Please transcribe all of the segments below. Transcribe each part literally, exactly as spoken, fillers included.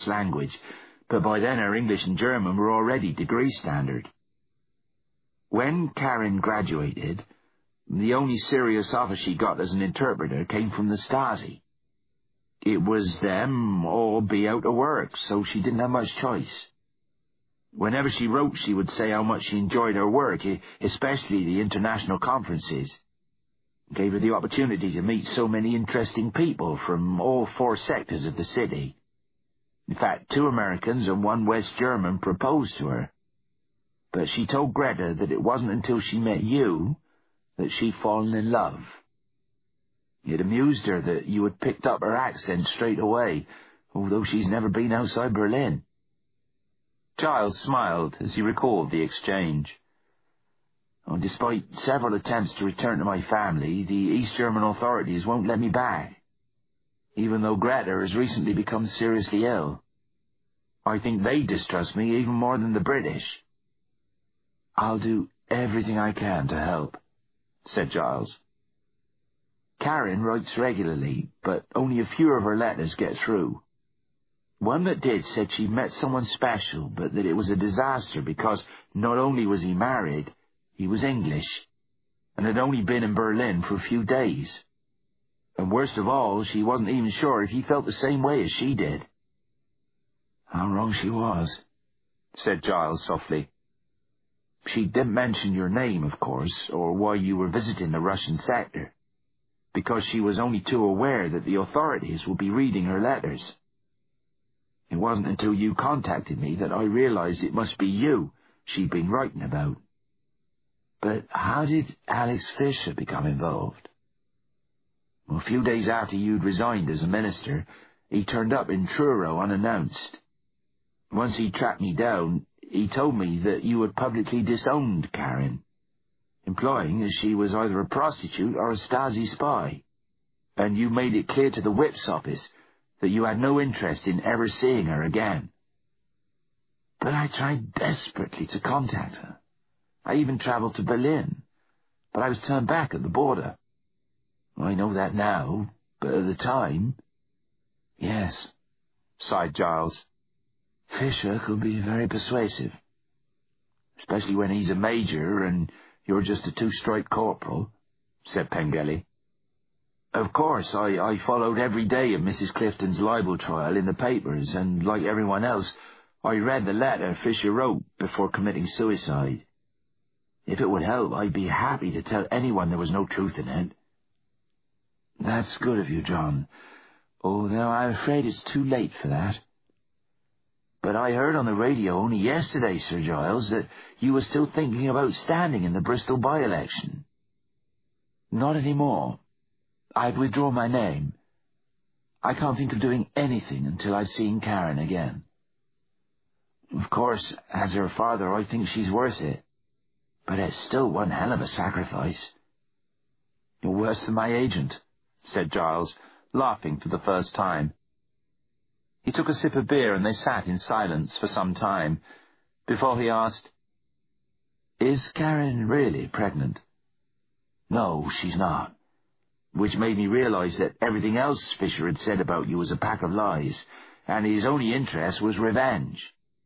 language, but by then her English and German were already degree standard. When Karen graduated, the only serious offer she got as an interpreter came from the Stasi. It was them or be out of work, so she didn't have much choice. Whenever she wrote, she would say how much she enjoyed her work, especially the international conferences. It gave her the opportunity to meet so many interesting people from all four sectors of the city. In fact, two Americans and one West German proposed to her. But she told Greta that it wasn't until she met you that she'd fallen in love. It amused her that you had picked up her accent straight away, although she's never been outside Berlin. Giles smiled as he recalled the exchange. Oh, despite several attempts to return to my family, the East German authorities won't let me back, even though Greta has recently become seriously ill. I think they distrust me even more than the British. I'll do everything I can to help, said Giles. Karen writes regularly, but only a few of her letters get through. One that did said she'd met someone special, but that it was a disaster because not only was he married, he was English, and had only been in Berlin for a few days. And worst of all, she wasn't even sure if he felt the same way as she did. How wrong she was, said Giles softly. She didn't mention your name, of course, or why you were visiting the Russian sector, because she was only too aware that the authorities would be reading her letters. It wasn't until you contacted me that I realized it must be you she'd been writing about. But how did Alex Fisher become involved? Well, a few days after you'd resigned as a minister, he turned up in Truro unannounced. Once he tracked me down, he told me that you had publicly disowned Karen, implying that she was either a prostitute or a Stasi spy, and you made it clear to the whip's office that you had no interest in ever seeing her again. But I tried desperately to contact her. I even travelled to Berlin, but I was turned back at the border. I know that now, but at the time... Yes, sighed Giles. Fisher could be very persuasive, especially when he's a major and you're just a two-stripe corporal, said Pengelly. Of course, I, I followed every day of Missus Clifton's libel trial in the papers, and like everyone else, I read the letter Fisher wrote before committing suicide. If it would help, I'd be happy to tell anyone there was no truth in it. That's good of you, John, although I'm afraid it's too late for that. But I heard on the radio only yesterday, Sir Giles, that you were still thinking about standing in the Bristol by-election. Not anymore. I've withdrawn my name. I can't think of doing anything until I've seen Karen again. Of course, as her father, I think she's worth it. But it's still one hell of a sacrifice. You're worse than my agent, said Giles, laughing for the first time. He took a sip of beer and they sat in silence for some time, before he asked, Is Karen really pregnant? No, she's not. Which made me realize that everything else Fisher had said about you was a pack of lies, and his only interest was revenge.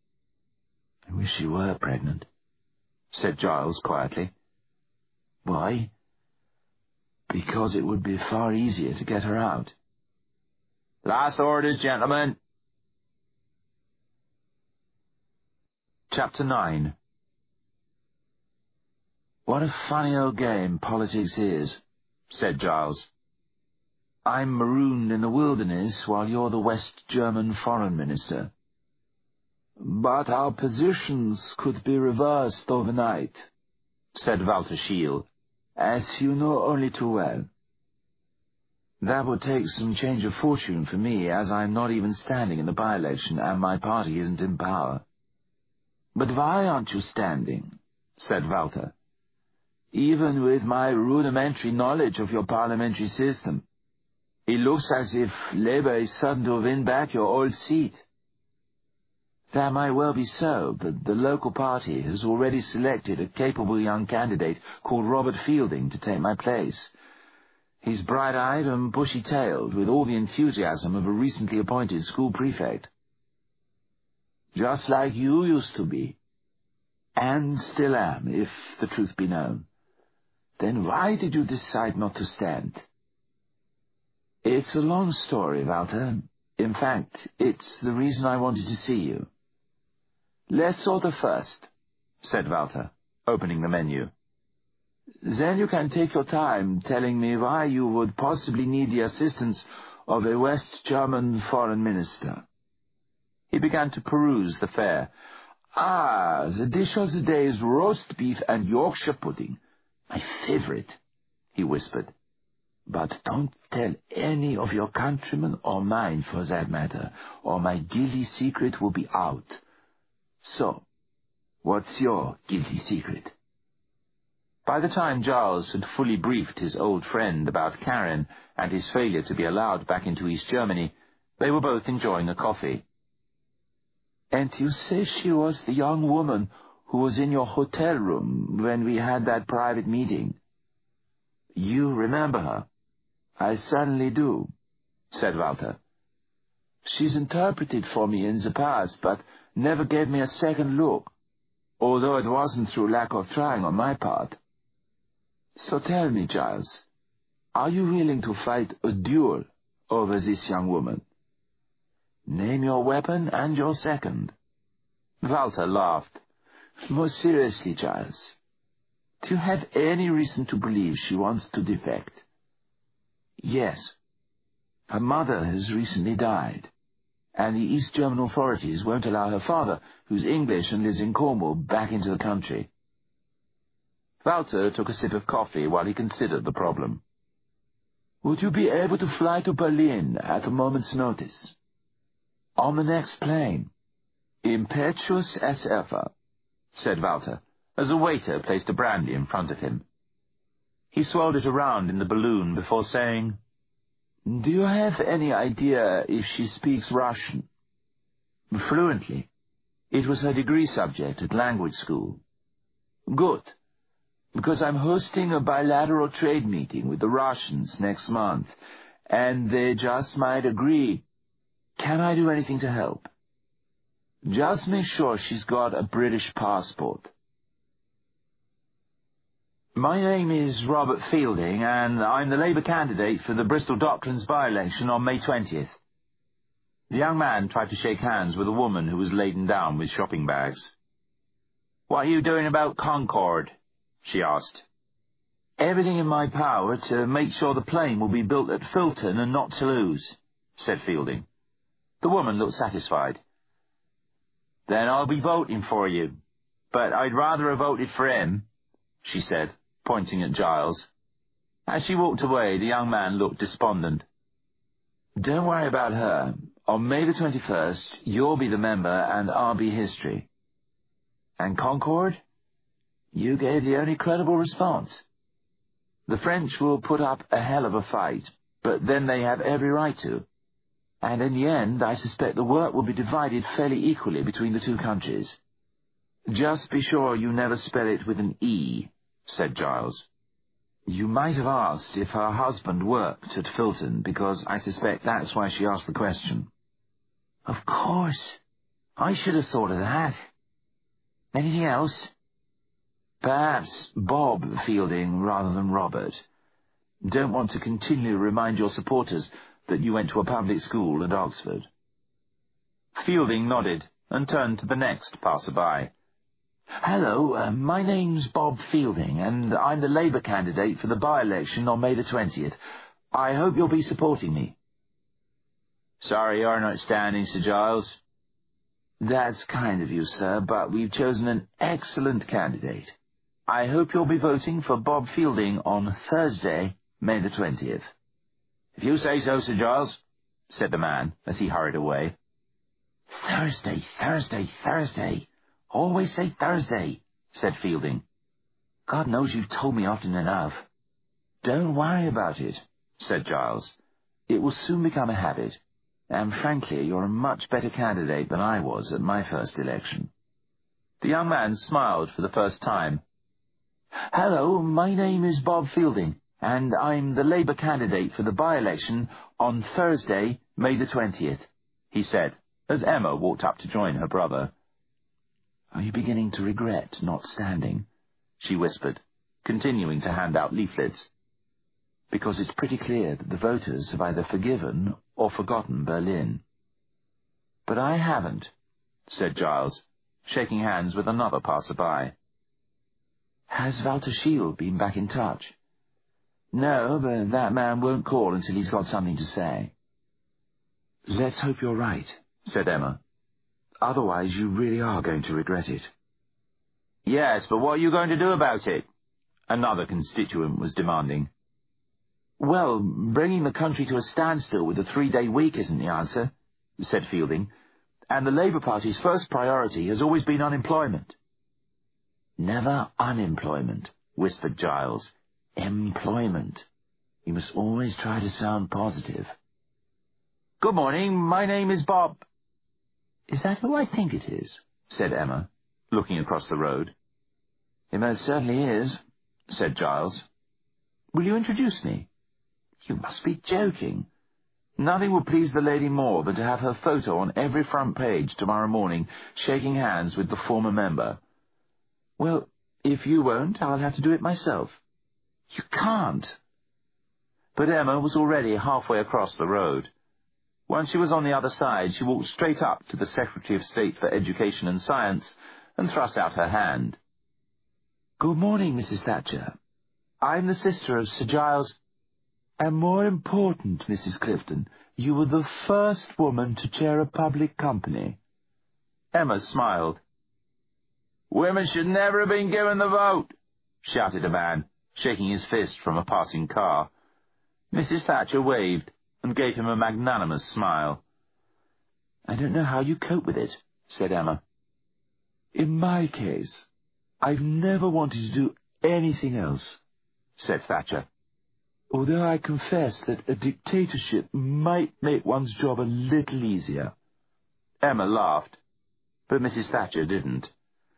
I wish she were pregnant, said Giles quietly. Why? Because it would be far easier to get her out. Last orders, gentlemen. Chapter nine. What a funny old game politics is, said Giles. I'm marooned in the wilderness while you're the West German foreign minister. But our positions could be reversed overnight, said Walter Schiel, as you know only too well. That would take some change of fortune for me, as I'm not even standing in the by-election and my party isn't in power. But why aren't you standing? Said Walter. Even with my rudimentary knowledge of your parliamentary system, it looks as if Labour is certain to win back your old seat. That might well be so, but the local party has already selected a capable young candidate called Robert Fielding to take my place. He's bright-eyed and bushy-tailed, with all the enthusiasm of a recently appointed school prefect. just like you used to be. And still am, if the truth be known. Then why did you decide not to stand? It's a long story, Walter. In fact, it's the reason I wanted to see you. Let's order first, said Walter, opening the menu. Then you can take your time telling me why you would possibly need the assistance of a West German foreign minister. He began to peruse the fare. Ah, the dish of the day is roast beef and Yorkshire pudding. My favorite, he whispered. But don't tell any of your countrymen or mine, for that matter, or my guilty secret will be out. So, what's your guilty secret? By the time Giles had fully briefed his old friend about Karen and his failure to be allowed back into East Germany, they were both enjoying a coffee. And you say she was the young woman who was in your hotel room when we had that private meeting? You remember her? I certainly do, said Walter. She's interpreted for me in the past, but never gave me a second look, although it wasn't through lack of trying on my part. So tell me, Giles, are you willing to fight a duel over this young woman? Name your weapon and your second. Walter laughed. More seriously, Giles, do you have any reason to believe she wants to defect? Yes. Her mother has recently died, and the East German authorities won't allow her father, who's English and lives in Cornwall, back into the country. Walter took a sip of coffee while he considered the problem. Would you be able to fly to Berlin at a moment's notice? On the next plane. Impetuous as ever, said Walter, as a waiter placed a brandy in front of him. He swirled it around in the balloon before saying, Do you have any idea if she speaks Russian? Fluently. It was her degree subject at language school. Good, because I'm hosting a bilateral trade meeting with the Russians next month, and they just might agree. Can I do anything to help? Just make sure she's got a British passport. My name is Robert Fielding, and I'm the Labour candidate for the Bristol Docklands by-election on May twentieth. The young man tried to shake hands with a woman who was laden down with shopping bags. What are you doing about Concord? She asked. Everything in my power to make sure the plane will be built at Filton and not Toulouse, said Fielding. The woman looked satisfied. Then I'll be voting for you, but I'd rather have voted for him, she said, pointing at Giles. As she walked away, the young man looked despondent. Don't worry about her. On May the twenty-first, you'll be the member and I'll be history. And Concord? You gave the only credible response. The French will put up a hell of a fight, but then they have every right to. And in the end, I suspect the work will be divided fairly equally between the two countries. Just be sure you never spell it with an E, said Giles. You might have asked if her husband worked at Filton, because I suspect that's why she asked the question. Of course. I should have thought of that. Anything else? Perhaps Bob Fielding rather than Robert. Don't want to continually remind your supporters that you went to a public school at Oxford. Fielding nodded and turned to the next passer-by. Hello, uh, my name's Bob Fielding, and I'm the Labour candidate for the by-election on May the twentieth. I hope you'll be supporting me. Sorry you're not standing, Sir Giles. That's kind of you, sir, but we've chosen an excellent candidate. I hope you'll be voting for Bob Fielding on Thursday, May the twentieth. If you say so, Sir Giles, said the man as he hurried away. Thursday, Thursday, Thursday. Always say Thursday, said Fielding. God knows you've told me often enough. Don't worry about it, said Giles. It will soon become a habit, and frankly, you're a much better candidate than I was at my first election. The young man smiled for the first time. Hello, my name is Bob Fielding, and I'm the Labour candidate for the by-election on Thursday, May the twentieth, he said, as Emma walked up to join her brother. "Are you beginning to regret not standing?" she whispered, continuing to hand out leaflets. "Because it's pretty clear that the voters have either forgiven or forgotten Berlin." "But I haven't," said Giles, shaking hands with another passer-by. "Has Walter Schiele been back in touch?" "No, but that man won't call until he's got something to say." "Let's hope you're right," said Emma. "Otherwise you really are going to regret it." "Yes, but what are you going to do about it?" another constituent was demanding. "Well, bringing the country to a standstill with a three-day week isn't the answer," said Fielding, "and the Labour Party's first priority has always been unemployment." "Never unemployment," whispered Giles. "Employment. You must always try to sound positive." "Good morning, my name is Bob." "Is that who I think it is?" said Emma, looking across the road. "It most certainly is," said Giles. "Will you introduce me?" "You must be joking." "Nothing will please the lady more than to have her photo on every front page tomorrow morning, shaking hands with the former member." "Well, if you won't, I'll have to do it myself." "You can't." But Emma was already halfway across the road. Once she was on the other side, she walked straight up to the Secretary of State for Education and Science and thrust out her hand. "Good morning, Missus Thatcher. I'm the sister of Sir Giles. And more important, Missus Clifton, you were the first woman to chair a public company." Emma smiled. "Women should never have been given the vote," shouted a man, shaking his fist from a passing car. Missus Thatcher waved and gave him a magnanimous smile. "I don't know how you cope with it," said Emma. "In my case, I've never wanted to do anything else," said Thatcher. "Although I confess that a dictatorship might make one's job a little easier." Emma laughed, but Missus Thatcher didn't.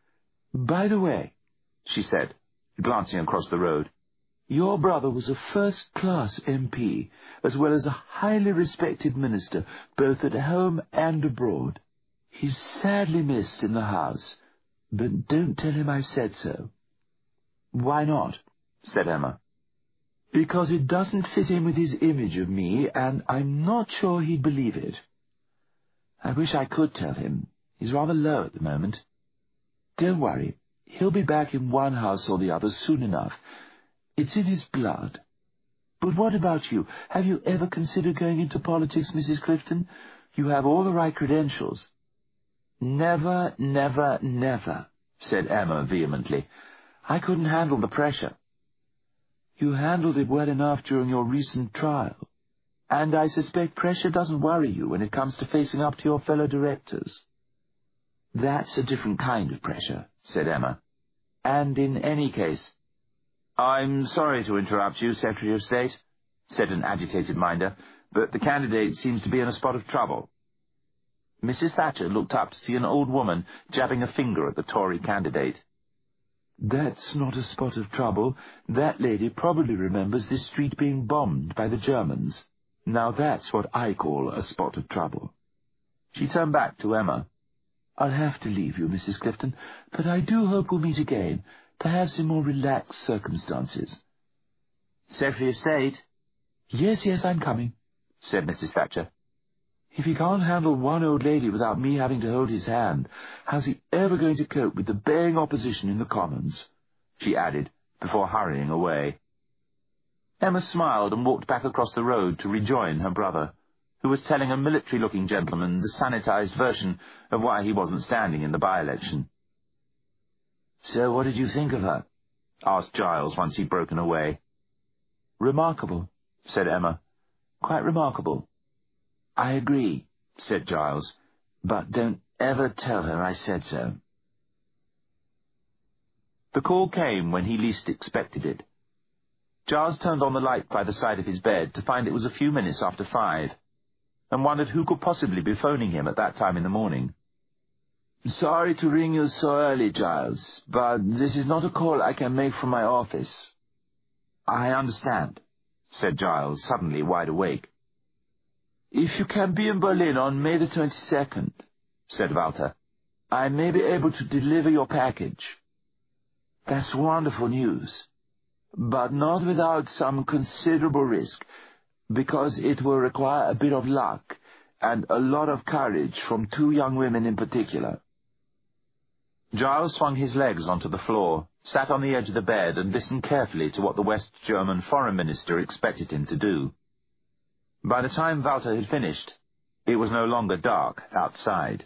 "By the way," she said, glancing across the road, "your brother was a first-class M P, as well as a highly respected minister, both at home and abroad. He's sadly missed in the House, but don't tell him I said so." "Why not?" said Emma. "Because it doesn't fit in with his image of me, and I'm not sure he'd believe it." "I wish I could tell him. He's rather low at the moment." "Don't worry. He'll be back in one house or the other soon enough. It's in his blood. But what about you? Have you ever considered going into politics, Missus Clifton? You have all the right credentials." "Never, never, never," said Emma vehemently. "I couldn't handle the pressure." "You handled it well enough during your recent trial, and I suspect pressure doesn't worry you when it comes to facing up to your fellow directors." "That's a different kind of pressure," said Emma. "And in any case—" "I'm sorry to interrupt you, Secretary of State," said an agitated minder, "but the candidate seems to be in a spot of trouble." Missus Thatcher looked up to see an old woman jabbing a finger at the Tory candidate. "That's not a spot of trouble. That lady probably remembers this street being bombed by the Germans. Now that's what I call a spot of trouble." She turned back to Emma. "I'll have to leave you, Missus Clifton, but I do hope we'll meet again, perhaps in more relaxed circumstances." "Secretary of State?" "Yes, yes, I'm coming," said Missus Thatcher. "If he can't handle one old lady without me having to hold his hand, how's he ever going to cope with the baying opposition in the Commons?" she added, before hurrying away. Emma smiled and walked back across the road to rejoin her brother, who was telling a military-looking gentleman the sanitized version of why he wasn't standing in the by-election. "So what did you think of her?" asked Giles once he'd broken away. "Remarkable," said Emma. "Quite remarkable." "I agree," said Giles, "but don't ever tell her I said so." The call came when he least expected it. Giles turned on the light by the side of his bed to find it was a few minutes after five, and wondered who could possibly be phoning him at that time in the morning. "Sorry to ring you so early, Giles, but this is not a call I can make from my office." "I understand," said Giles, suddenly wide awake. "If you can be in Berlin on May the twenty-second, said Walter, "I may be able to deliver your package." "That's wonderful news, but not without some considerable risk, because it will require a bit of luck and a lot of courage from two young women in particular." Giles swung his legs onto the floor, sat on the edge of the bed, and listened carefully to what the West German foreign minister expected him to do. By the time Walter had finished, it was no longer dark outside.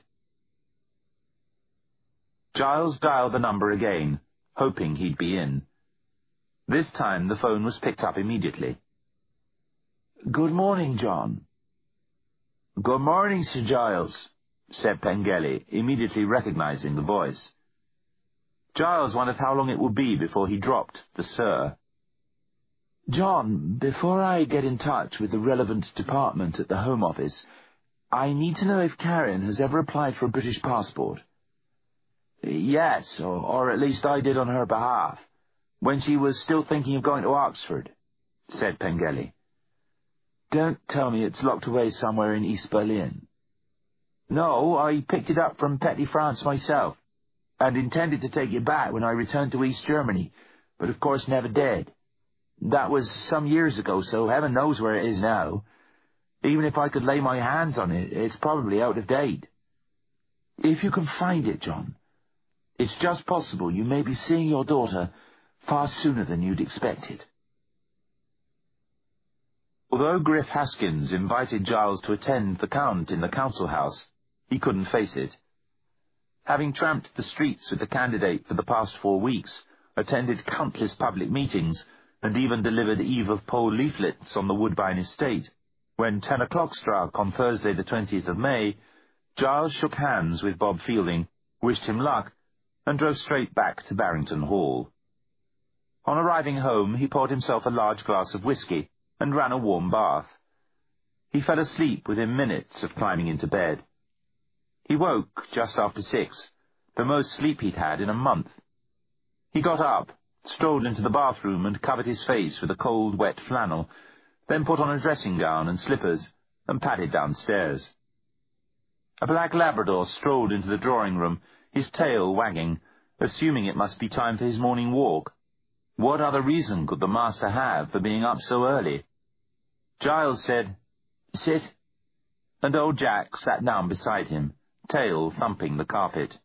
Giles dialed the number again, hoping he'd be in. This time the phone was picked up immediately. "Good morning, John." "Good morning, Sir Giles," said Pengelly, immediately recognizing the voice. Giles wondered how long it would be before he dropped the Sir. "John, before I get in touch with the relevant department at the Home Office, I need to know if Karen has ever applied for a British passport." "Yes, or, or at least I did on her behalf, when she was still thinking of going to Oxford," said Pengelly. "Don't tell me it's locked away somewhere in East Berlin." "No, I picked it up from Petty France myself, and intended to take it back when I returned to East Germany, but of course never did. That was some years ago, so heaven knows where it is now. Even if I could lay my hands on it, it's probably out of date. If you can find it, John, it's just possible you may be seeing your daughter far sooner than you'd expected." Although Griff Haskins invited Giles to attend the Count in the council house, he couldn't face it. Having tramped the streets with the candidate for the past four weeks, attended countless public meetings, and even delivered Eve of Poll leaflets on the Woodbine estate, when ten o'clock struck on Thursday the twentieth of May, Giles shook hands with Bob Fielding, wished him luck, and drove straight back to Barrington Hall. On arriving home, he poured himself a large glass of whisky and ran a warm bath. He fell asleep within minutes of climbing into bed. He woke just after six, the most sleep he'd had in a month. He got up, strolled into the bathroom and covered his face with a cold, wet flannel, then put on a dressing gown and slippers and padded downstairs. A black Labrador strolled into the drawing-room, his tail wagging, assuming it must be time for his morning walk. What other reason could the master have for being up so early? Giles said, "Sit," and old Jack sat down beside him, tail thumping the carpet.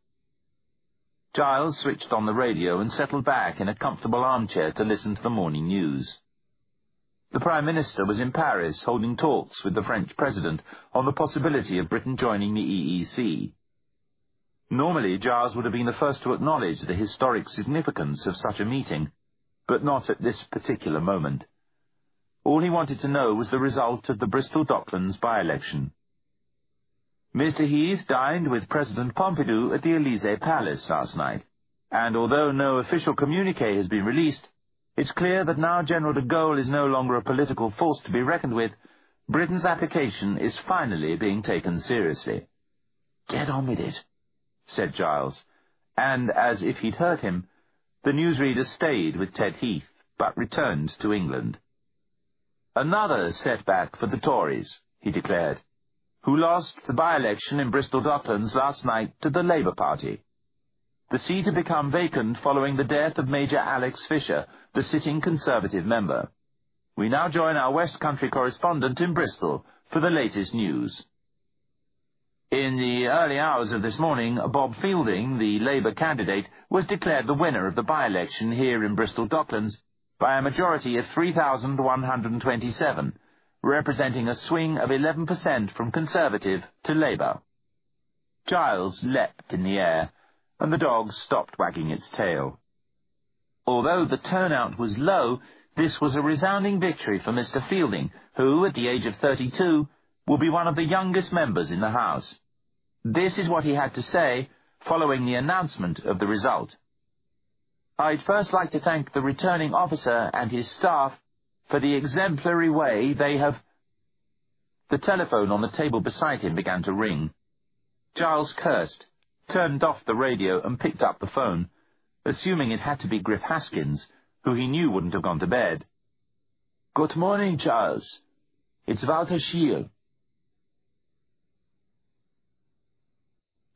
Giles switched on the radio and settled back in a comfortable armchair to listen to the morning news. The Prime Minister was in Paris holding talks with the French President on the possibility of Britain joining the E E C. Normally, Giles would have been the first to acknowledge the historic significance of such a meeting, but not at this particular moment. All he wanted to know was the result of the Bristol Docklands by-election. Mister Heath dined with President Pompidou at the Élysée Palace last night, and although no official communiqué has been released, it's clear that now General de Gaulle is no longer a political force to be reckoned with. Britain's application is finally being taken seriously. "Get on with it," said Giles, and, as if he'd heard him, the newsreader stayed with Ted Heath, but returned to England. "Another setback for the Tories," he declared, "who lost the by-election in Bristol Docklands last night to the Labour Party. The seat had become vacant following the death of Major Alex Fisher, the sitting Conservative member. We now join our West Country correspondent in Bristol for the latest news." In the early hours of this morning, Bob Fielding, the Labour candidate, was declared the winner of the by-election here in Bristol Docklands by a majority of three thousand one hundred twenty-seven, representing a swing of eleven percent from Conservative to Labour. Giles leapt in the air, and the dog stopped wagging its tail. Although the turnout was low, this was a resounding victory for Mister Fielding, who, at the age of thirty-two, will be one of the youngest members in the House. This is what he had to say following the announcement of the result. "I'd first like to thank the returning officer and his staff for the exemplary way they have—" The telephone on the table beside him began to ring. Giles cursed, turned off the radio and picked up the phone, assuming it had to be Griff Haskins, who he knew wouldn't have gone to bed. "Good morning, Giles. It's Walter Schiel."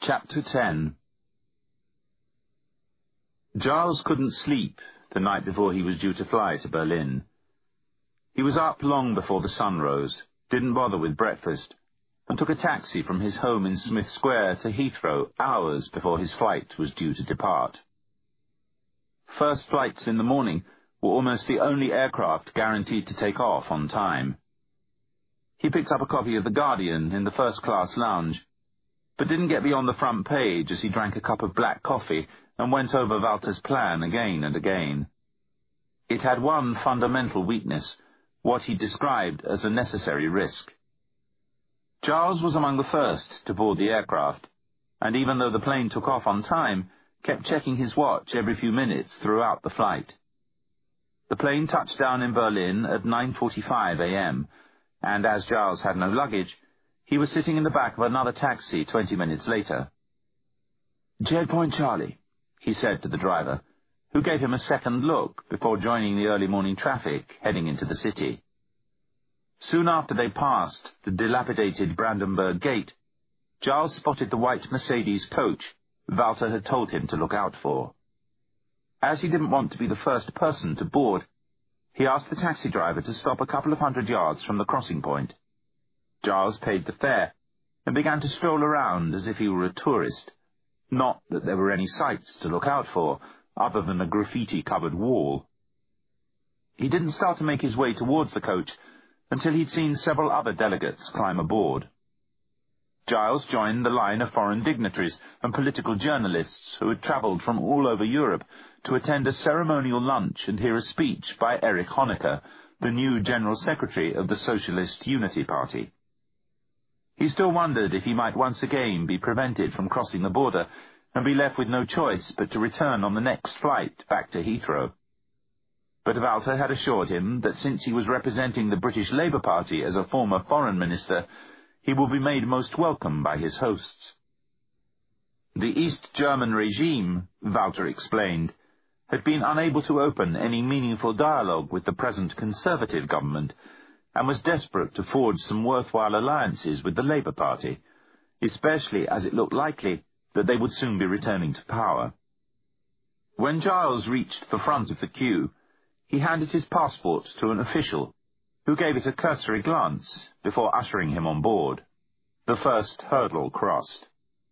Chapter ten. Giles couldn't sleep the night before he was due to fly to Berlin. He was up long before the sun rose, didn't bother with breakfast, and took a taxi from his home in Smith Square to Heathrow hours before his flight was due to depart. First flights in the morning were almost the only aircraft guaranteed to take off on time. He picked up a copy of The Guardian in the first-class lounge, but didn't get beyond the front page as he drank a cup of black coffee and went over Walter's plan again and again. It had one fundamental weakness, what he described as a necessary risk. Giles was among the first to board the aircraft, and even though the plane took off on time, kept checking his watch every few minutes throughout the flight. The plane touched down in Berlin at nine forty-five a m, and as Giles had no luggage, he was sitting in the back of another taxi twenty minutes later. "Checkpoint Charlie," he said to the driver, who gave him a second look before joining the early morning traffic heading into the city. Soon after they passed the dilapidated Brandenburg Gate, Giles spotted the white Mercedes coach Walter had told him to look out for. As he didn't want to be the first person to board, he asked the taxi driver to stop a couple of hundred yards from the crossing point. Giles paid the fare and began to stroll around as if he were a tourist. Not that there were any sights to look out for, other than a graffiti-covered wall. He didn't start to make his way towards the coach until he'd seen several other delegates climb aboard. Giles joined the line of foreign dignitaries and political journalists who had travelled from all over Europe to attend a ceremonial lunch and hear a speech by Erich Honecker, the new General Secretary of the Socialist Unity Party. He still wondered if he might once again be prevented from crossing the border and be left with no choice but to return on the next flight back to Heathrow. But Walter had assured him that since he was representing the British Labour Party as a former foreign minister, he would be made most welcome by his hosts. The East German regime, Walter explained, had been unable to open any meaningful dialogue with the present Conservative government, and was desperate to forge some worthwhile alliances with the Labour Party, especially as it looked likely that they would soon be returning to power. When Giles reached the front of the queue, he handed his passport to an official, who gave it a cursory glance before ushering him on board. The first hurdle crossed.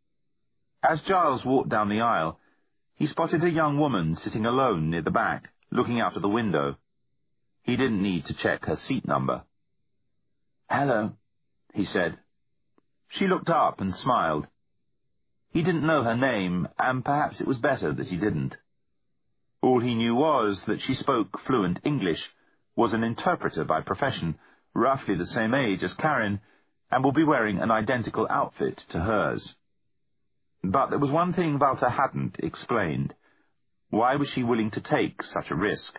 As Giles walked down the aisle, he spotted a young woman sitting alone near the back, looking out of the window. He didn't need to check her seat number. "Hello," he said. She looked up and smiled. He didn't know her name, and perhaps it was better that he didn't. All he knew was that she spoke fluent English, was an interpreter by profession, roughly the same age as Karen, and would be wearing an identical outfit to hers. But there was one thing Walter hadn't explained. Why was she willing to take such a risk?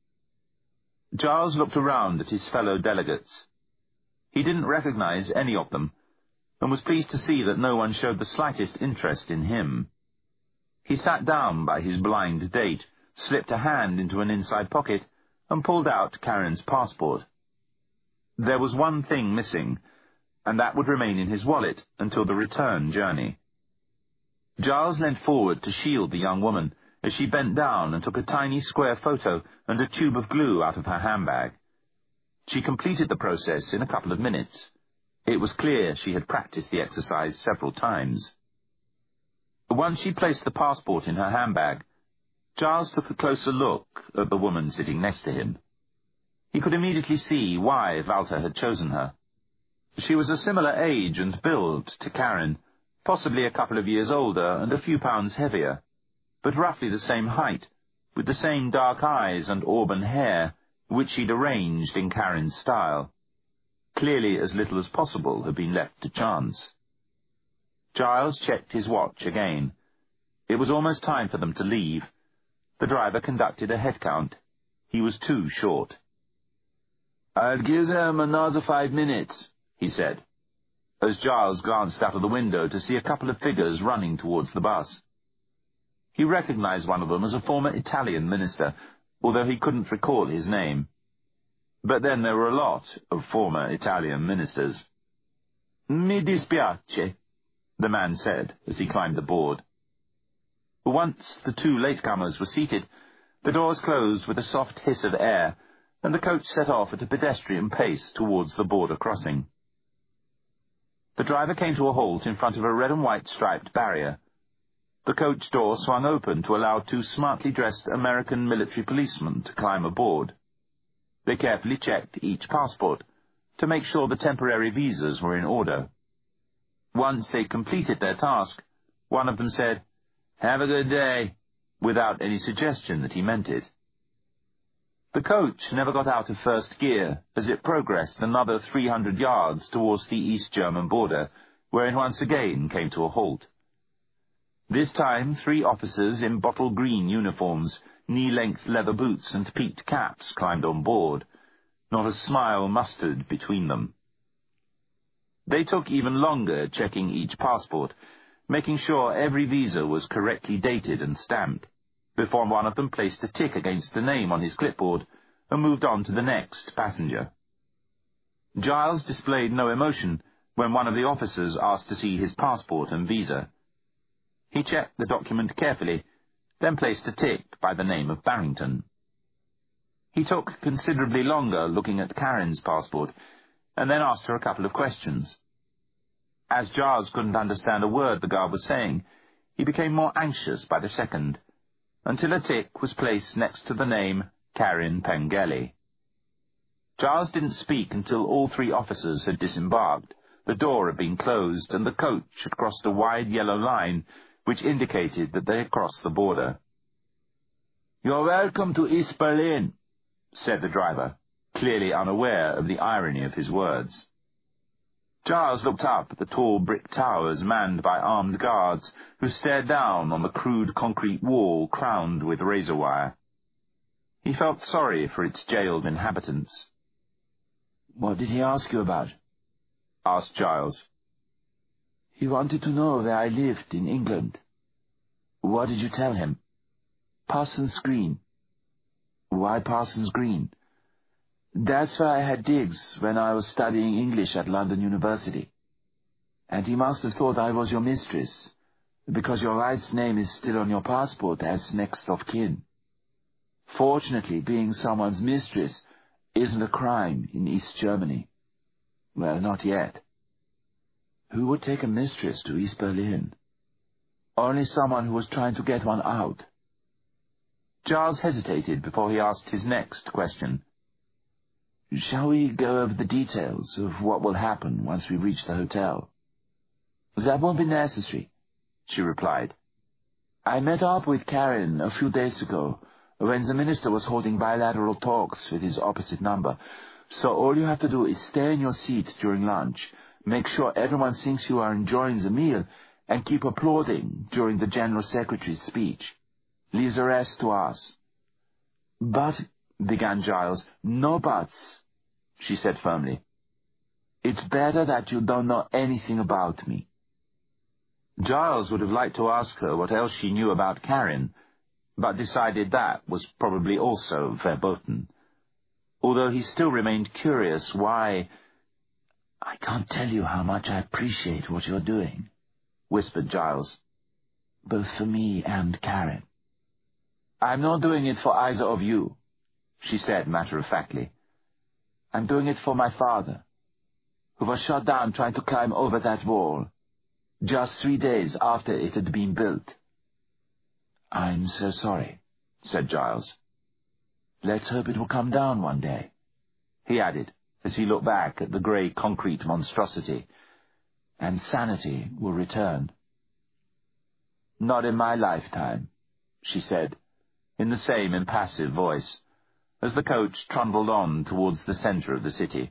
Giles looked around at his fellow delegates. He didn't recognize any of them, and was pleased to see that no one showed the slightest interest in him. He sat down by his blind date, slipped a hand into an inside pocket, and pulled out Karen's passport. There was one thing missing, and that would remain in his wallet until the return journey. Giles leant forward to shield the young woman as she bent down and took a tiny square photo and a tube of glue out of her handbag. She completed the process in a couple of minutes. It was clear she had practiced the exercise several times. Once she placed the passport in her handbag, Giles took a closer look at the woman sitting next to him. He could immediately see why Walter had chosen her. She was a similar age and build to Karen, possibly a couple of years older and a few pounds heavier, but roughly the same height, with the same dark eyes and auburn hair, which she'd arranged in Karen's style. Clearly as little as possible had been left to chance. Giles checked his watch again. It was almost time for them to leave. The driver conducted a head count. He was too short. "I'll give them another five minutes," he said, as Giles glanced out of the window to see a couple of figures running towards the bus. He recognized one of them as a former Italian minister, although he couldn't recall his name. But then there were a lot of former Italian ministers. "Mi dispiace," the man said as he climbed aboard. Once the two latecomers were seated, the doors closed with a soft hiss of air, and the coach set off at a pedestrian pace towards the border crossing. The driver came to a halt in front of a red and white striped barrier. The coach door swung open to allow two smartly dressed American military policemen to climb aboard. They carefully checked each passport to make sure the temporary visas were in order. Once they completed their task, one of them said, "Have a good day," without any suggestion that he meant it. The coach never got out of first gear as it progressed another three hundred yards towards the East German border, where it once again came to a halt. This time, three officers in bottle green uniforms, knee-length leather boots and peaked caps climbed on board. Not a smile mustered between them. They took even longer checking each passport, making sure every visa was correctly dated and stamped, before one of them placed a tick against the name on his clipboard and moved on to the next passenger. Giles displayed no emotion when one of the officers asked to see his passport and visa. He checked the document carefully, then placed a tick by the name of Barrington. He took considerably longer looking at Karen's passport, and then asked her a couple of questions. As Giles couldn't understand a word the guard was saying, he became more anxious by the second, until a tick was placed next to the name Karen Pengelly. Giles didn't speak until all three officers had disembarked, the door had been closed, and the coach had crossed a wide yellow line which indicated that they had crossed the border. "You're welcome to East Berlin," said the driver, clearly unaware of the irony of his words. Giles looked up at the tall brick towers manned by armed guards who stared down on the crude concrete wall crowned with razor wire. He felt sorry for its jailed inhabitants. "What did he ask you about?" asked Giles. "He wanted to know where I lived in England." "What did you tell him?" "Parsons Green." "Why Parsons Green?" "That's where I had digs when I was studying English at London University. And he must have thought I was your mistress, because your wife's name is still on your passport as next of kin. Fortunately, being someone's mistress isn't a crime in East Germany. Well, not yet. Who would take a mistress to East Berlin? Only someone who was trying to get one out." Giles hesitated before he asked his next question. "Shall we go over the details of what will happen once we reach the hotel?" "That won't be necessary," she replied. "I met up with Karen a few days ago when the minister was holding bilateral talks with his opposite number, so all you have to do is stay in your seat during lunch, make sure everyone thinks you are enjoying the meal, and keep applauding during the General Secretary's speech. Leave the rest to us." "But," began Giles. "No buts," she said firmly. "It's better that you don't know anything about me." Giles would have liked to ask her what else she knew about Karen, but decided that was probably also verboten. Although he still remained curious why... "I can't tell you how much I appreciate what you're doing," whispered Giles. "Both for me and Karen." "I'm not doing it for either of you," she said matter-of-factly. "I'm doing it for my father, who was shot down trying to climb over that wall, just three days after it had been built." "I'm so sorry," said Giles. "Let's hope it will come down one day," he added, as he looked back at the grey concrete monstrosity, "and sanity will return." "Not in my lifetime," she said, in the same impassive voice, as the coach trundled on towards the centre of the city.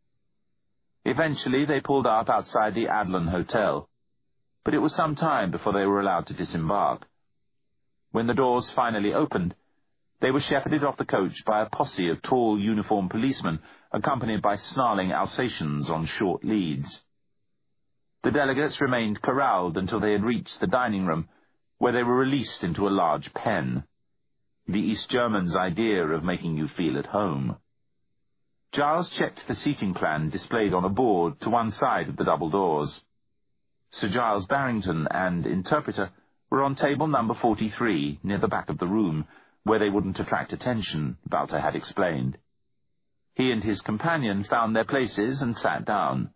Eventually they pulled up outside the Adlon Hotel, but it was some time before they were allowed to disembark. When the doors finally opened, they were shepherded off the coach by a posse of tall uniformed policemen, accompanied by snarling Alsatians on short leads. The delegates remained corralled until they had reached the dining room, where they were released into a large pen. The East Germans' idea of making you feel at home. Giles checked the seating plan displayed on a board to one side of the double doors. Sir Giles Barrington and interpreter were on table number forty-three, near the back of the room, where they wouldn't attract attention, Walter had explained. He and his companion found their places and sat down.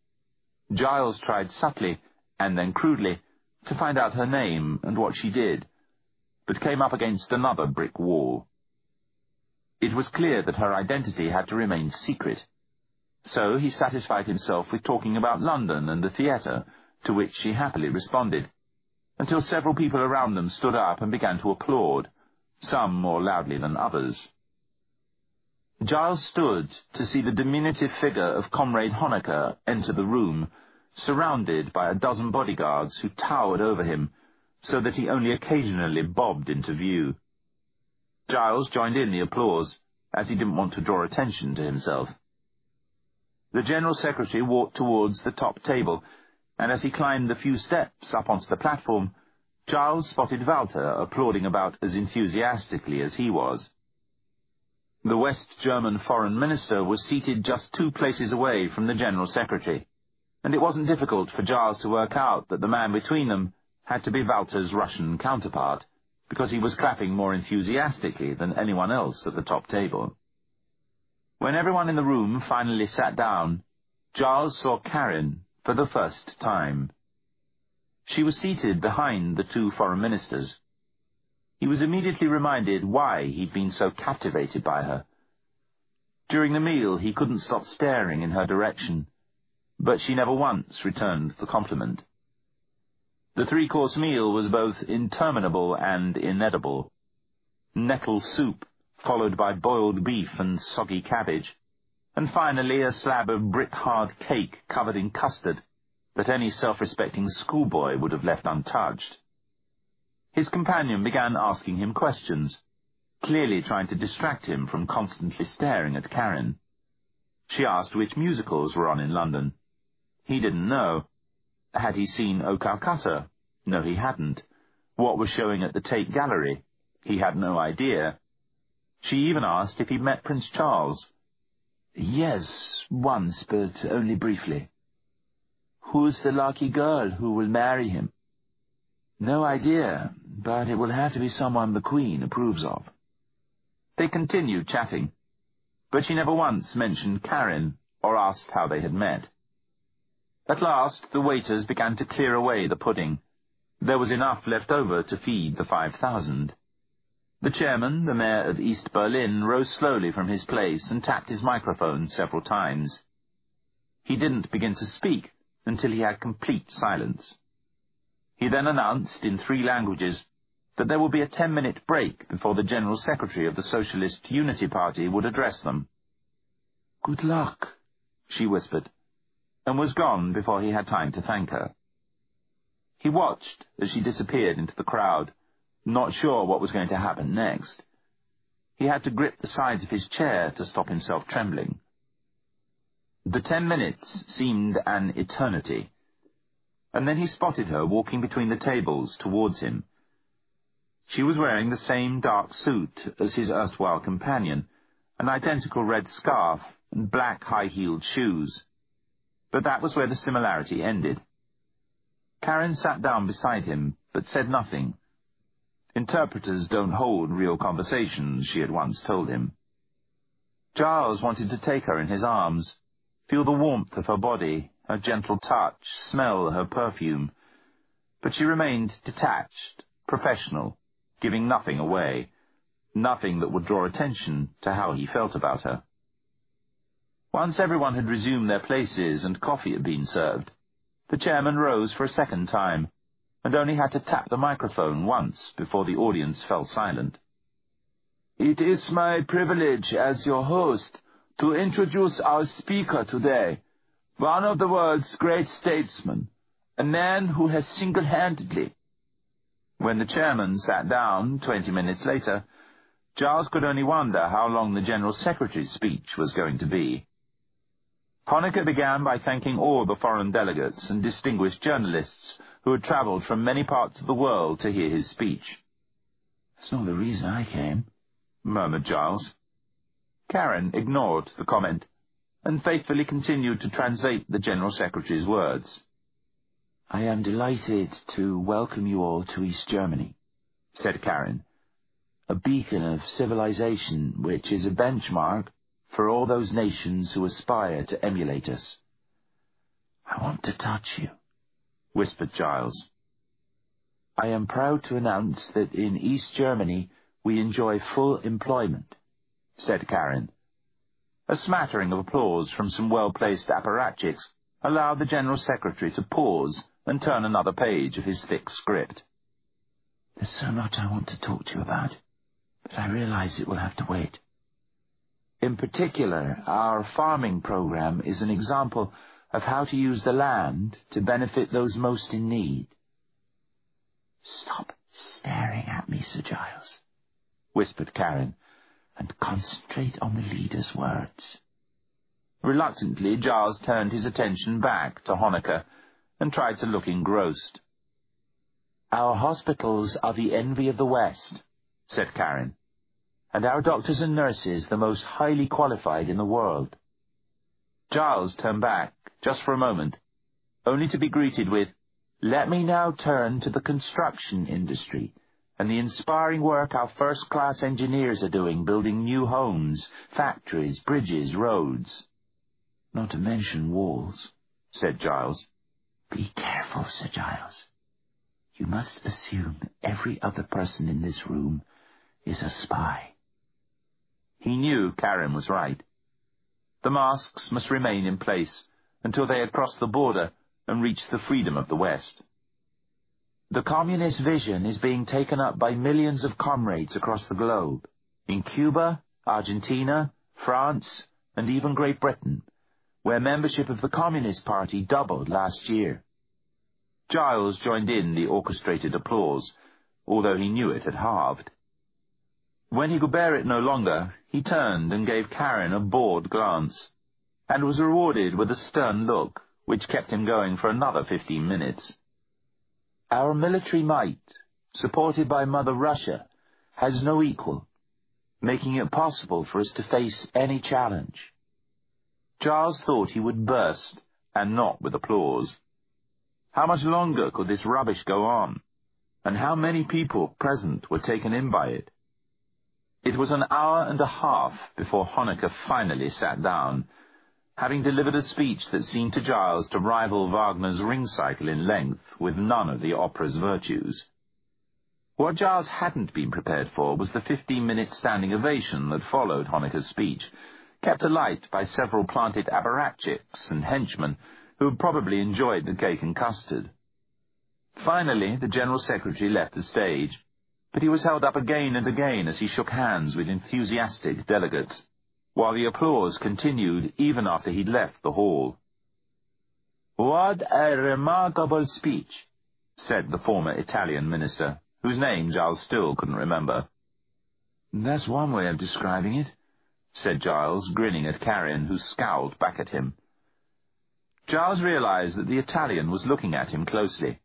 Giles tried subtly, and then crudely, to find out her name and what she did, but came up against another brick wall. It was clear that her identity had to remain secret, so he satisfied himself with talking about London and the theatre, to which she happily responded, until several people around them stood up and began to applaud, some more loudly than others. Giles stood to see the diminutive figure of Comrade Honecker enter the room, surrounded by a dozen bodyguards who towered over him, so that he only occasionally bobbed into view. Giles joined in the applause, as he didn't want to draw attention to himself. The General Secretary walked towards the top table, and as he climbed the few steps up onto the platform, Giles spotted Walter applauding about as enthusiastically as he was. The West German Foreign Minister was seated just two places away from the General Secretary, and it wasn't difficult for Giles to work out that the man between them had to be Walter's Russian counterpart, because he was clapping more enthusiastically than anyone else at the top table. When everyone in the room finally sat down, Giles saw Karin for the first time. She was seated behind the two foreign ministers. He was immediately reminded why he'd been so captivated by her. During the meal he couldn't stop staring in her direction, but she never once returned the compliment. The three-course meal was both interminable and inedible. Nettle soup, followed by boiled beef and soggy cabbage, and finally a slab of brick-hard cake covered in custard that any self-respecting schoolboy would have left untouched. His companion began asking him questions, clearly trying to distract him from constantly staring at Karin. She asked which musicals were on in London. He didn't know. Had he seen O Calcutta? No, he hadn't. What was showing at the Tate Gallery? He had no idea. She even asked if he'd met Prince Charles. Yes, once, but only briefly. Who's the lucky girl who will marry him? No idea, but it will have to be someone the Queen approves of. They continued chatting, but she never once mentioned Karin or asked how they had met. At last, the waiters began to clear away the pudding. There was enough left over to feed the five thousand. The chairman, the mayor of East Berlin, rose slowly from his place and tapped his microphone several times. He didn't begin to speak until he had complete silence. He then announced in three languages that there would be a ten-minute break before the General Secretary of the Socialist Unity Party would address them. "Good luck," she whispered, and was gone before he had time to thank her. He watched as she disappeared into the crowd, not sure what was going to happen next. He had to grip the sides of his chair to stop himself trembling. The ten minutes seemed an eternity, and then he spotted her walking between the tables towards him. She was wearing the same dark suit as his erstwhile companion, an identical red scarf and black high-heeled shoes. But that was where the similarity ended. Karin sat down beside him, but said nothing. Interpreters don't hold real conversations, she had once told him. Giles wanted to take her in his arms, feel the warmth of her body, her gentle touch, smell her perfume. But she remained detached, professional, giving nothing away, nothing that would draw attention to how he felt about her. Once everyone had resumed their places and coffee had been served, the chairman rose for a second time, and only had to tap the microphone once before the audience fell silent. "It is my privilege as your host to introduce our speaker today, one of the world's great statesmen, a man who has single-handedly—" When the chairman sat down twenty minutes later, Giles could only wonder how long the General Secretary's speech was going to be. Honecker began by thanking all the foreign delegates and distinguished journalists who had travelled from many parts of the world to hear his speech. "That's not the reason I came," murmured Giles. Karin ignored the comment and faithfully continued to translate the General Secretary's words. I am delighted to welcome you all to East Germany, said Karen, a beacon of civilization which is a benchmark for all those nations who aspire to emulate us. I want to touch you, whispered Giles. I am proud to announce that in East Germany we enjoy full employment, said Karen. A smattering of applause from some well-placed apparatchiks allowed the General Secretary to pause and turn another page of his thick script. There's so much I want to talk to you about, but I realize it will have to wait. In particular, our farming program is an example of how to use the land to benefit those most in need. Stop staring at me, Sir Giles, whispered Karen, and concentrate on the leader's words. Reluctantly, Giles turned his attention back to Honecker and tried to look engrossed. Our hospitals are the envy of the West, said Karen, and our doctors and nurses the most highly qualified in the world. Giles turned back, just for a moment, only to be greeted with, Let me now turn to the construction industry and the inspiring work our first-class engineers are doing building new homes, factories, bridges, roads. Not to mention walls, said Giles. Be careful, Sir Giles. You must assume every other person in this room is a spy. He knew Karen was right. The masks must remain in place until they had crossed the border and reached the freedom of the West. The communist vision is being taken up by millions of comrades across the globe, in Cuba, Argentina, France, and even Great Britain, where membership of the Communist Party doubled last year. Giles joined in the orchestrated applause, although he knew it had halved. When he could bear it no longer, he turned and gave Karen a bored glance, and was rewarded with a stern look, which kept him going for another fifteen minutes. Our military might, supported by Mother Russia, has no equal, making it possible for us to face any challenge. Giles thought he would burst, and not with applause. How much longer could this rubbish go on, and how many people present were taken in by it? It was an hour and a half before Honecker finally sat down, having delivered a speech that seemed to Giles to rival Wagner's Ring Cycle in length with none of the opera's virtues. What Giles hadn't been prepared for was the fifteen-minute standing ovation that followed Honecker's speech, kept alight by several planted apparatchiks and henchmen who had probably enjoyed the cake and custard. Finally, the General Secretary left the stage, but he was held up again and again as he shook hands with enthusiastic delegates, while the applause continued even after he'd left the hall. What a remarkable speech, said the former Italian minister, whose name Giles still couldn't remember. That's one way of describing it, said Giles, grinning at Karen, who scowled back at him. Giles realized that the Italian was looking at him closely.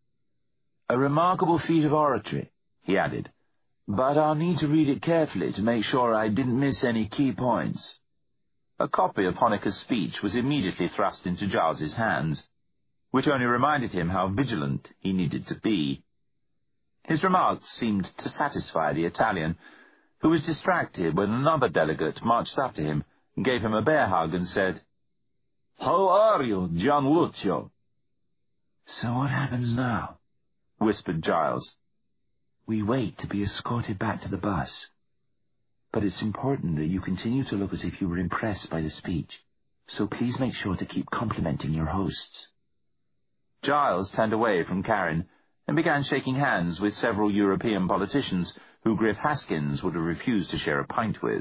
A remarkable feat of oratory, he added, but I'll need to read it carefully to make sure I didn't miss any key points. A copy of Honecker's speech was immediately thrust into Giles's hands, which only reminded him how vigilant he needed to be. His remarks seemed to satisfy the Italian, who was distracted when another delegate marched up to him, gave him a bear hug and said, How are you, Gianlucio? So what happens now? Whispered Giles. We wait to be escorted back to the bus. But it's important that you continue to look as if you were impressed by the speech, so please make sure to keep complimenting your hosts. Giles turned away from Karen and began shaking hands with several European politicians who Griff Haskins would have refused to share a pint with.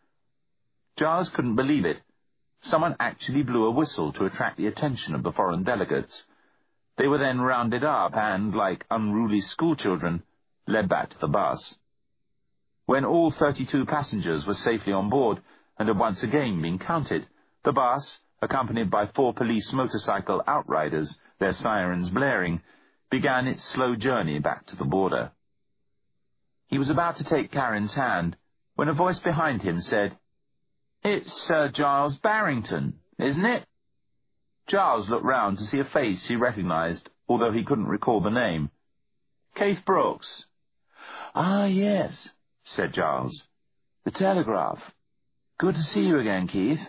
Giles couldn't believe it. Someone actually blew a whistle to attract the attention of the foreign delegates. They were then rounded up and, like unruly schoolchildren, led back to the bus. When all thirty-two passengers were safely on board and had once again been counted, the bus, accompanied by four police motorcycle outriders, their sirens blaring, began its slow journey back to the border. He was about to take Karen's hand when a voice behind him said, It's Sir Giles Barrington, isn't it? Giles looked round to see a face he recognized although he couldn't recall the name. "Keith Brooks." "Ah, yes," said Giles. "The Telegraph. Good to see you again, Keith."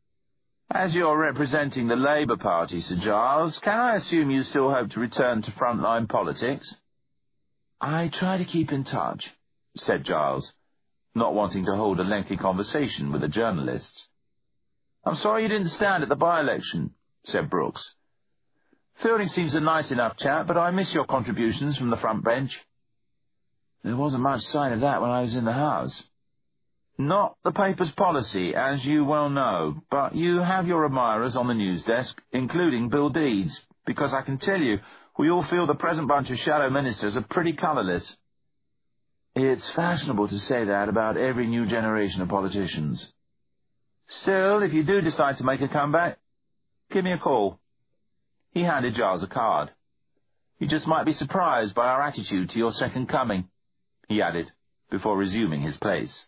"As you're representing the Labour Party, Sir Giles, can I assume you still hope to return to frontline politics?" "I try to keep in touch," said Giles, not wanting to hold a lengthy conversation with the journalists. "I'm sorry you didn't stand at the by-election," said Brooks. "Fielding seems a nice enough chap, but I miss your contributions from the front bench." "There wasn't much sign of that when I was in the House." "Not the paper's policy, as you well know, but you have your admirers on the news desk, including Bill Deeds, because I can tell you, we all feel the present bunch of shadow ministers are pretty colourless." "It's fashionable to say that about every new generation of politicians." "Still, if you do decide to make a comeback, give me a call." He handed Giles a card. "You just might be surprised by our attitude to your second coming," he added, before resuming his place.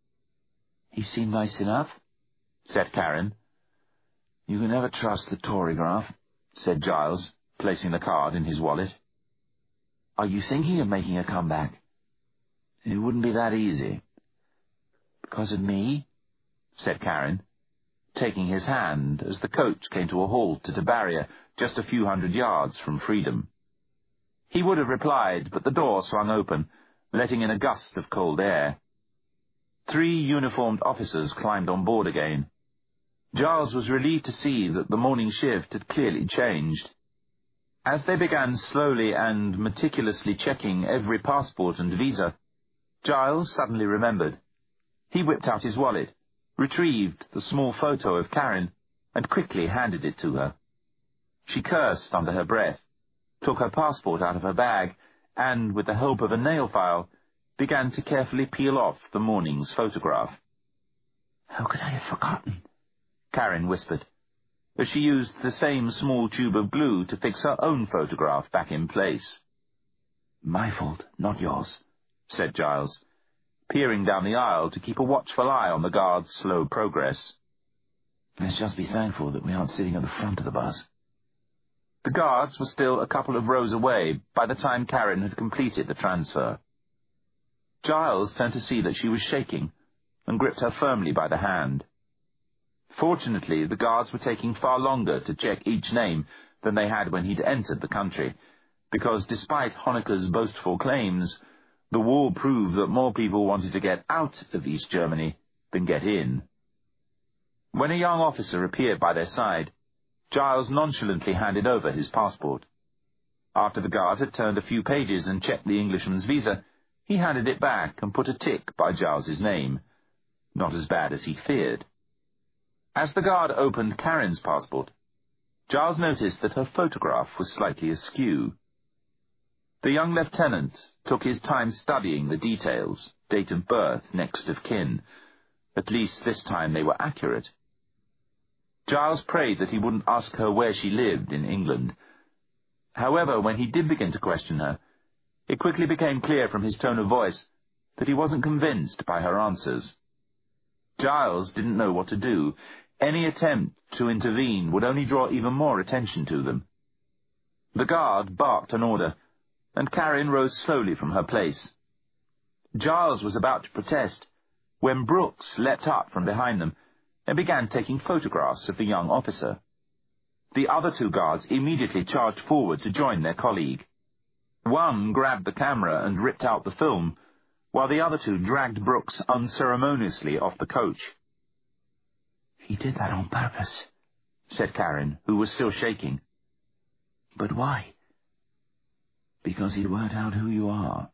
"He seemed nice enough," said Karen. "You can never trust the Torygraph," said Giles, placing the card in his wallet. "Are you thinking of making a comeback?" "It wouldn't be that easy." "Because of me?" said Karen, taking his hand as the coach came to a halt at a barrier just a few hundred yards from freedom. He would have replied, but the door swung open, letting in a gust of cold air. Three uniformed officers climbed on board again. Giles was relieved to see that the morning shift had clearly changed. As they began slowly and meticulously checking every passport and visa, Giles suddenly remembered. He whipped out his wallet, retrieved the small photo of Karen, and quickly handed it to her. She cursed under her breath, took her passport out of her bag, and, with the help of a nail file, began to carefully peel off the morning's photograph. "How could I have forgotten?" Karen whispered, as she used the same small tube of glue to fix her own photograph back in place. "My fault, not yours," said Giles, peering down the aisle to keep a watchful eye on the guard's slow progress. "Let's just be thankful that we aren't sitting at the front of the bus." The guards were still a couple of rows away by the time Karen had completed the transfer. Giles turned to see that she was shaking, and gripped her firmly by the hand. Fortunately, the guards were taking far longer to check each name than they had when he'd entered the country, because despite Honecker's boastful claims, the war proved that more people wanted to get out of East Germany than get in. When a young officer appeared by their side, Giles nonchalantly handed over his passport. After the guard had turned a few pages and checked the Englishman's visa, he handed it back and put a tick by Giles's name. Not as bad as he'd feared. As the guard opened Karen's passport, Giles noticed that her photograph was slightly askew. The young lieutenant took his time studying the details, date of birth, next of kin. At least this time they were accurate. Giles prayed that he wouldn't ask her where she lived in England. However, when he did begin to question her, it quickly became clear from his tone of voice that he wasn't convinced by her answers. Giles didn't know what to do. Any attempt to intervene would only draw even more attention to them. The guard barked an order, and Karen rose slowly from her place. Giles was about to protest when Brooks leapt up from behind them and began taking photographs of the young officer. The other two guards immediately charged forward to join their colleague. One grabbed the camera and ripped out the film, while the other two dragged Brooks unceremoniously off the coach. "He did that on purpose," said Karen, who was still shaking. "But why?" "Because he'd worked out who you are."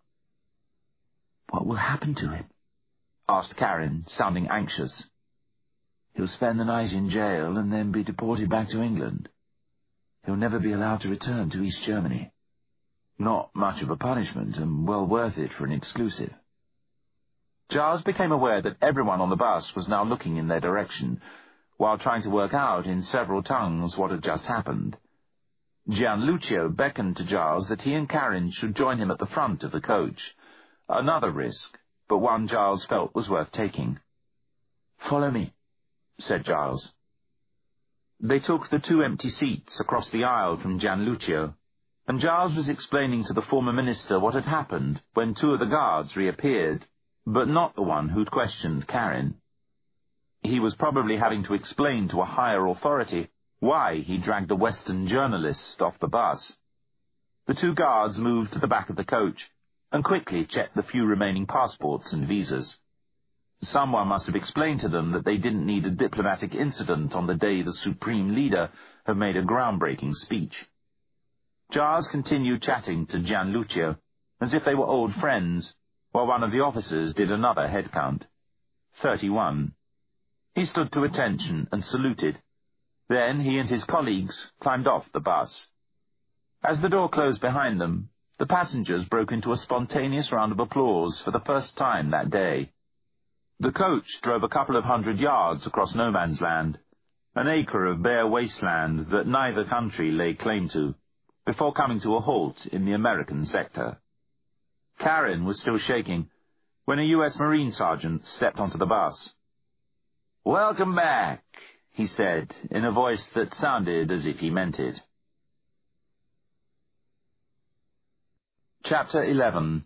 "What will happen to him?" asked Karen, sounding anxious. "He'll spend the night in jail and then be deported back to England. He'll never be allowed to return to East Germany. Not much of a punishment, and well worth it for an exclusive." Giles became aware that everyone on the bus was now looking in their direction, while trying to work out in several tongues what had just happened. Gianlucio beckoned to Giles that he and Karen should join him at the front of the coach. Another risk, but one Giles felt was worth taking. "Follow me," said Giles. They took the two empty seats across the aisle from Gianlucio, and Giles was explaining to the former minister what had happened when two of the guards reappeared, but not the one who'd questioned Karen. He was probably having to explain to a higher authority why he dragged a Western journalist off the bus. The two guards moved to the back of the coach and quickly checked the few remaining passports and visas. Someone must have explained to them that they didn't need a diplomatic incident on the day the Supreme Leader had made a groundbreaking speech. Giles continued chatting to Gianlucio as if they were old friends, while one of the officers did another head count. Thirty-one. He stood to attention and saluted. Then he and his colleagues climbed off the bus. As the door closed behind them, the passengers broke into a spontaneous round of applause for the first time that day. The coach drove a couple of hundred yards across no man's land, an acre of bare wasteland that neither country laid claim to, before coming to a halt in the American sector. Karen was still shaking when a U S Marine sergeant stepped onto the bus. "Welcome back," he said, in a voice that sounded as if he meant it. Chapter eleven.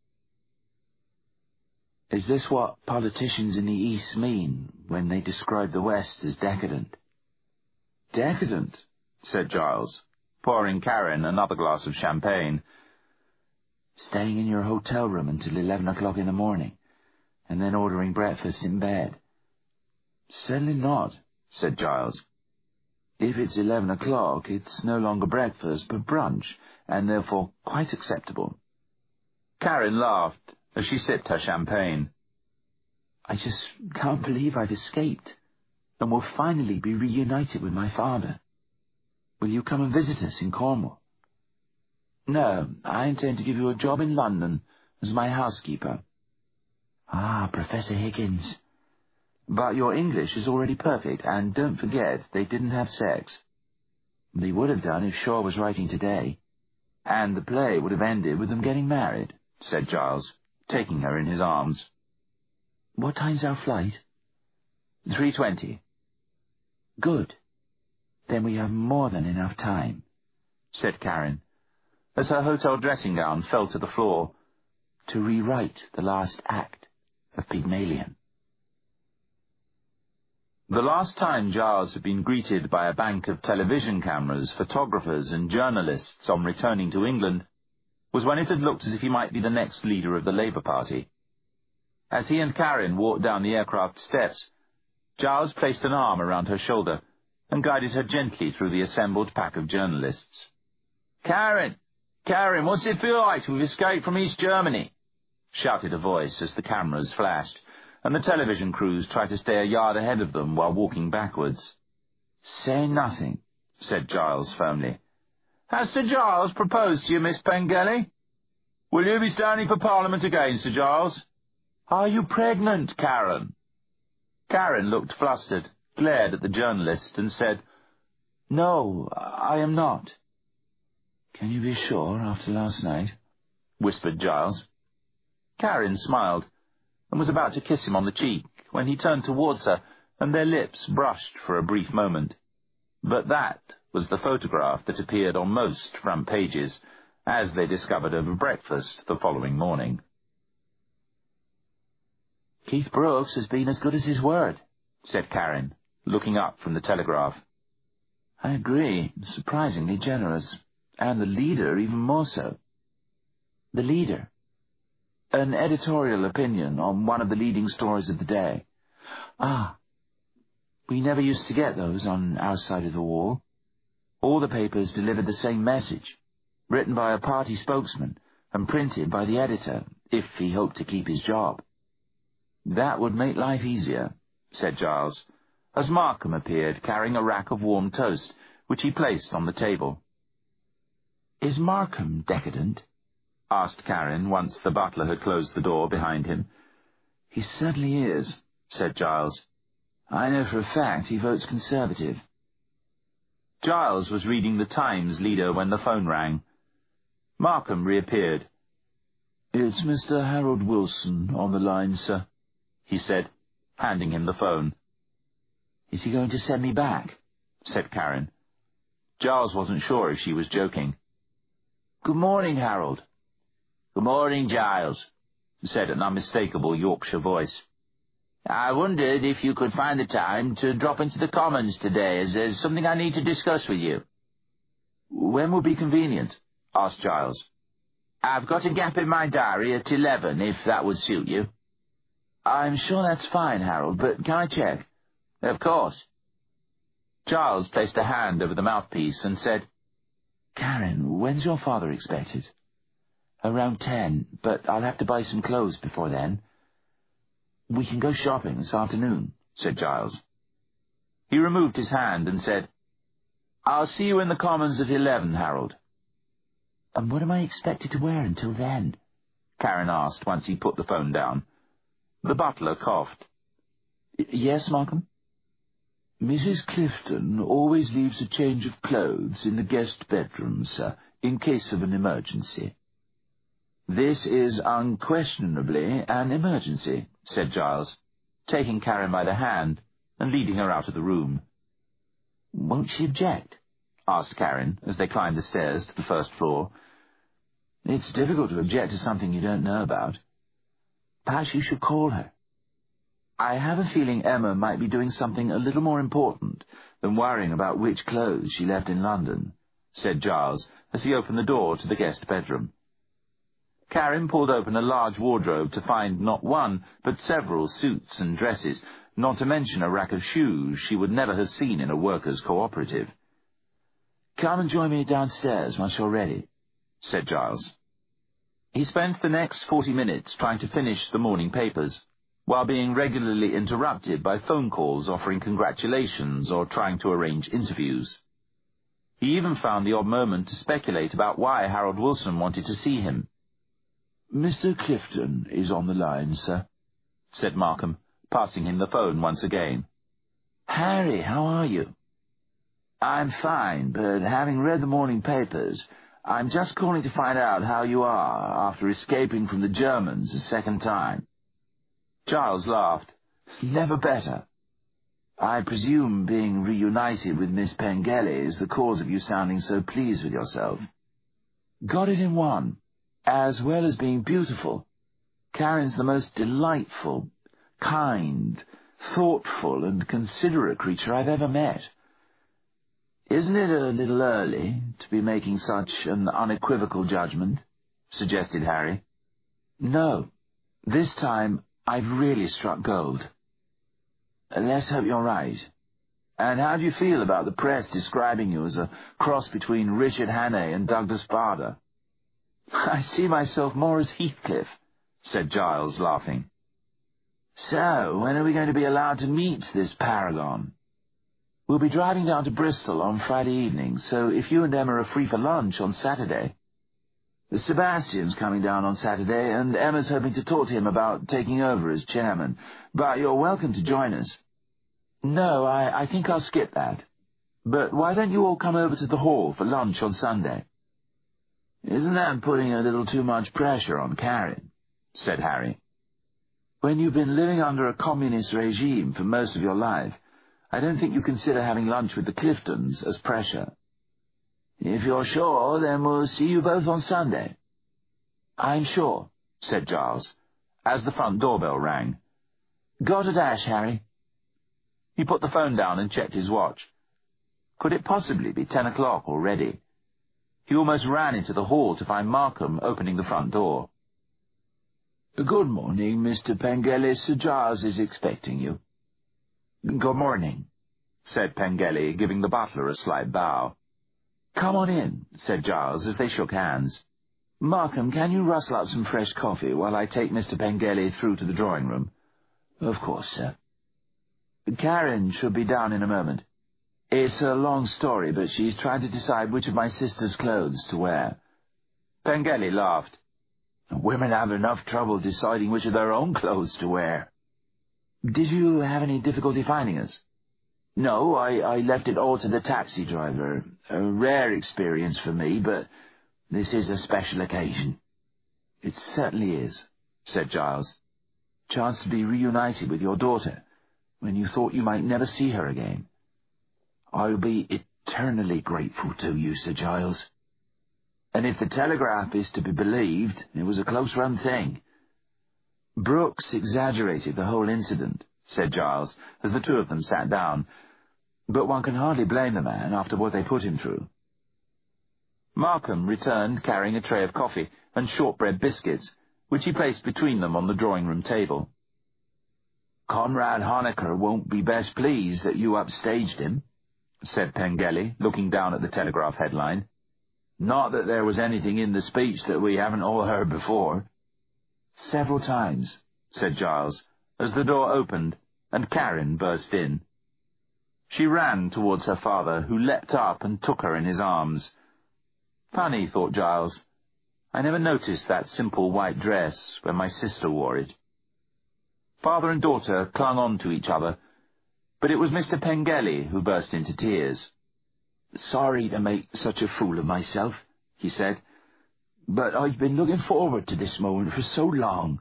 Is this what politicians in the East mean when they describe the West as decadent? "Decadent," said Giles, pouring Karen another glass of champagne. Staying in your hotel room until eleven o'clock in the morning, and then ordering breakfast in bed? "Certainly not," said Giles. "If it's eleven o'clock, it's no longer breakfast, but brunch, and therefore quite acceptable." Karen laughed as she sipped her champagne. "I just can't believe I've escaped, and will finally be reunited with my father. Will you come and visit us in Cornwall?" "No, I intend to give you a job in London as my housekeeper." "Ah, Professor Higgins. But your English is already perfect, and don't forget they didn't have sex." "They would have done if Shaw was writing today, and the play would have ended with them getting married," said Giles, taking her in his arms. "What time's our flight?" Three twenty. "Good. Then we have more than enough time," said Karen, as her hotel dressing gown fell to the floor, "to rewrite the last act of Pygmalion." The last time Giles had been greeted by a bank of television cameras, photographers and journalists on returning to England was when it had looked as if he might be the next leader of the Labour Party. As he and Karen walked down the aircraft steps, Giles placed an arm around her shoulder and guided her gently through the assembled pack of journalists. "Karen! Karen, what's it feel like to have escaped from East Germany?" shouted a voice as the cameras flashed, and the television crews tried to stay a yard ahead of them while walking backwards. "Say nothing," said Giles firmly. "Has Sir Giles proposed to you, Miss Pengelly? Will you be standing for Parliament again, Sir Giles? Are you pregnant, Karen?" Karen looked flustered, glared at the journalist, and said, "No, I am not." "Can you be sure after last night?" whispered Giles. Karen smiled and was about to kiss him on the cheek when he turned towards her, and their lips brushed for a brief moment. But that was the photograph that appeared on most front pages, as they discovered over breakfast the following morning. "Keith Brooks has been as good as his word," said Karen, looking up from the Telegraph. "I agree. Surprisingly generous. And the leader even more so." "The leader?" "An editorial opinion on one of the leading stories of the day." "Ah. We never used to get those on our side of the wall. All the papers delivered the same message, written by a party spokesman and printed by the editor, if he hoped to keep his job." "That would make life easier," said Giles, as Markham appeared carrying a rack of warm toast, which he placed on the table. "Is Markham decadent?" asked Karen once the butler had closed the door behind him. "He certainly is," said Giles. "I know for a fact he votes Conservative." Giles was reading the Times leader when the phone rang. Markham reappeared. "It's Mister Harold Wilson on the line, sir," he said, handing him the phone. "Is he going to send me back?" said Karen. Giles wasn't sure if she was joking. Good morning, Harold. Good morning, Giles, said an unmistakable Yorkshire voice. I wondered if you could find the time to drop into the Commons today, as there's something I need to discuss with you. When would be convenient? Asked Giles. I've got a gap in my diary at eleven, if that would suit you. I'm sure that's fine, Harold, but can I check? Of course. Giles placed a hand over the mouthpiece and said, Karen, when's your father expected? Around ten, but I'll have to buy some clothes before then. We can go shopping this afternoon, said Giles. He removed his hand and said, I'll see you in the Commons at eleven, Harold. And what am I expected to wear until then? Karen asked once he put the phone down. The butler coughed. Yes, Markham? Missus Clifton always leaves a change of clothes in the guest bedroom, sir, in case of an emergency. This is unquestionably an emergency, said Giles, taking Karen by the hand and leading her out of the room. Won't she object? Asked Karen as they climbed the stairs to the first floor. It's difficult to object to something you don't know about. Perhaps you should call her. I have a feeling Emma might be doing something a little more important than worrying about which clothes she left in London, said Giles as he opened the door to the guest bedroom. Karen pulled open a large wardrobe to find not one, but several suits and dresses, not to mention a rack of shoes she would never have seen in a workers' cooperative. Come and join me downstairs once you're ready, said Giles. He spent the next forty minutes trying to finish the morning papers, while being regularly interrupted by phone calls offering congratulations or trying to arrange interviews. He even found the odd moment to speculate about why Harold Wilson wanted to see him. Mister Clifton is on the line, sir, said Markham, passing him the phone once again. Harry, how are you? I'm fine, but having read the morning papers, I'm just calling to find out how you are after escaping from the Germans a second time. Giles laughed. Never better. I presume being reunited with Miss Pengelly is the cause of you sounding so pleased with yourself. Got it in one. As well as being beautiful, Karen's the most delightful, kind, thoughtful, and considerate creature I've ever met. Isn't it a little early to be making such an unequivocal judgment? Suggested Harry. No, this time I've really struck gold. Let's hope you're right. And how do you feel about the press describing you as a cross between Richard Hannay and Douglas Bader? I see myself more as Heathcliff, said Giles, laughing. So, when are we going to be allowed to meet this paragon? We'll be driving down to Bristol on Friday evening, so if you and Emma are free for lunch on Saturday... Sebastian's coming down on Saturday, and Emma's hoping to talk to him about taking over as chairman, but you're welcome to join us. No, I, I think I'll skip that. But why don't you all come over to the hall for lunch on Sunday? Isn't that putting a little too much pressure on Karen? Said Harry. When you've been living under a communist regime for most of your life, I don't think you consider having lunch with the Cliftons as pressure. If you're sure, then we'll see you both on Sunday. I'm sure, said Giles, as the front doorbell rang. Got a dash, Harry. He put the phone down and checked his watch. Could it possibly be ten o'clock already? He almost ran into the hall to find Markham opening the front door. Good morning, Mister Pengelly. Sir Giles is expecting you. Good morning, said Pengelly, giving the butler a slight bow. Come on in, said Giles as they shook hands. Markham, can you rustle up some fresh coffee while I take Mister Pengelly through to the drawing room? Of course, sir. Karen should be down in a moment. It's a long story, but she's trying to decide which of my sister's clothes to wear. Pengelly laughed. Women have enough trouble deciding which of their own clothes to wear. Did you have any difficulty finding us? No, I, I left it all to the taxi driver. A rare experience for me, but this is a special occasion. It certainly is, said Giles. Chance to be reunited with your daughter, when you thought you might never see her again. I'll be eternally grateful to you, Sir Giles. And if the Telegraph is to be believed, it was a close-run thing. Brooks exaggerated the whole incident, said Giles, as the two of them sat down, but one can hardly blame the man after what they put him through. Markham returned carrying a tray of coffee and shortbread biscuits, which he placed between them on the drawing-room table. "Conrad Honaker won't be best pleased that you upstaged him," said Pengelly, looking down at the Telegraph headline. "Not that there was anything in the speech that we haven't all heard before." "Several times," said Giles, as the door opened and Karen burst in. She ran towards her father, who leapt up and took her in his arms. Funny, thought Giles. I never noticed that simple white dress when my sister wore it. Father and daughter clung on to each other, but it was Mister Pengelly who burst into tears. "Sorry to make such a fool of myself," he said, "but I've been looking forward to this moment for so long.